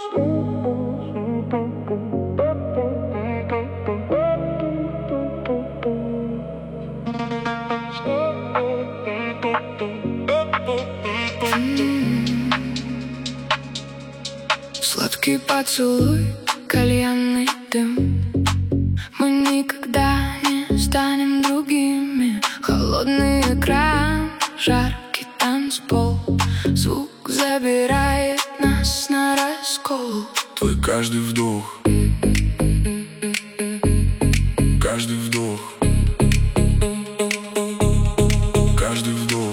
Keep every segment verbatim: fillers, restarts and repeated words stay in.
Сладкий поцелуй, кальянный дым. Мы никогда не станем другими. Холодный экран, жаркий танцпол. Звук забирает нас на раскол. Твой каждый вдох, каждый вдох, каждый вдох.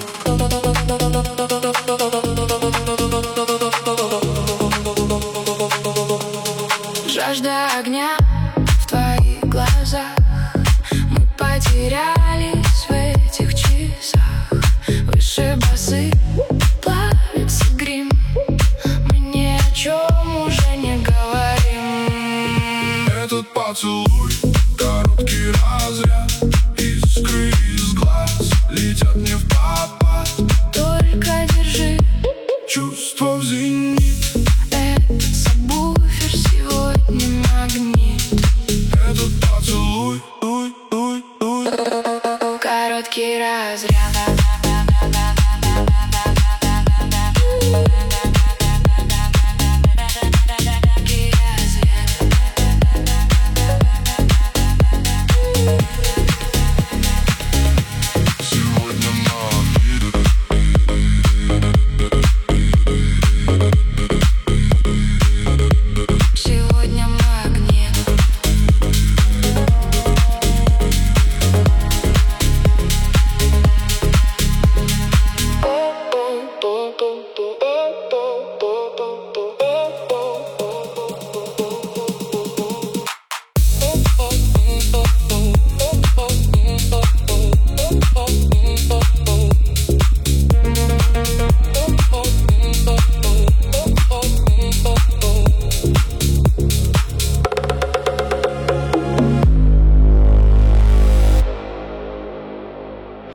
Жажда огня в твоих глазах. Мы потерялись в этих часах. Выше басы плавится грим. Мы ни о чем уже не говорим. Этот поцелуй